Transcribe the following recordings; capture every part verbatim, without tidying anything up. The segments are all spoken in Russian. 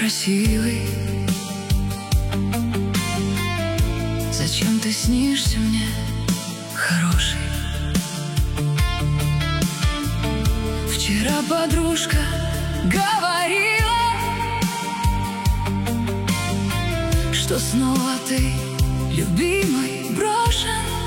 красивый. Зачем ты снишься мне, хороший? Вчера подружка говорила, что снова ты, любимый, брошен.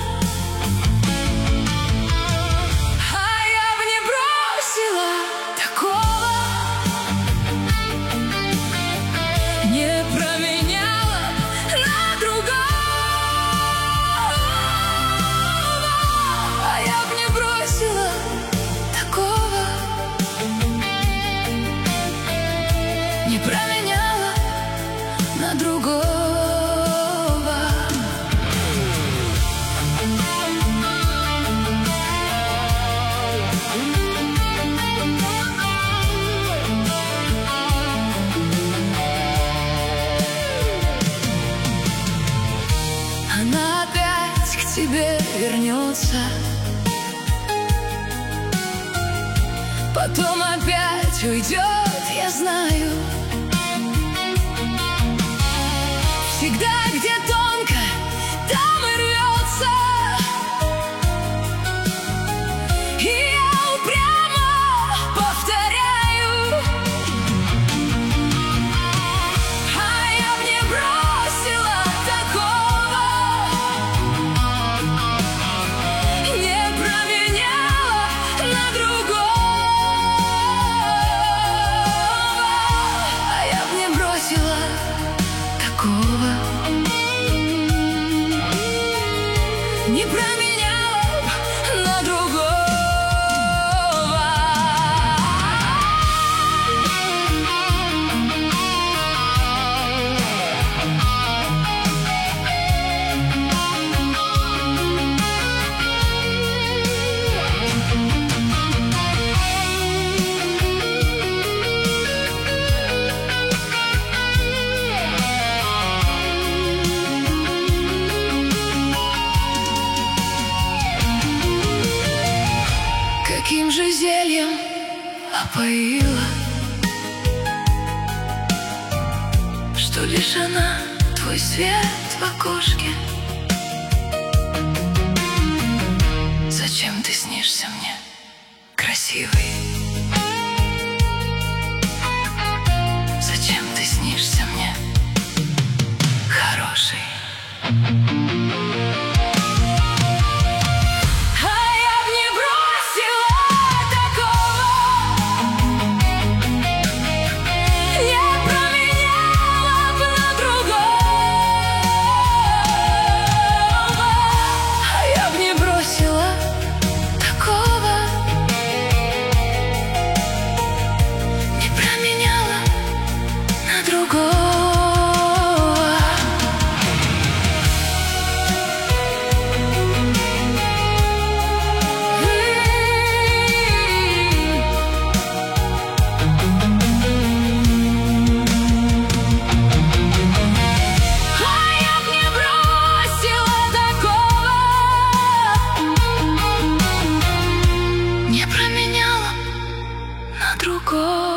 Не променяла на другого. Она опять к тебе вернется, потом опять уйдет, я знаю. Всегда, где тонко, там и рвется. И я упрямо повторяю: а я б не бросила такого, не променяла на другого. А я б не бросила такого, не променяла на другого. Каким же зельем опоила, что лишь она твой свет в окошке? Зачем ты снишься мне, красивый? Зачем ты снишься мне, хороший? Не променяла на другого.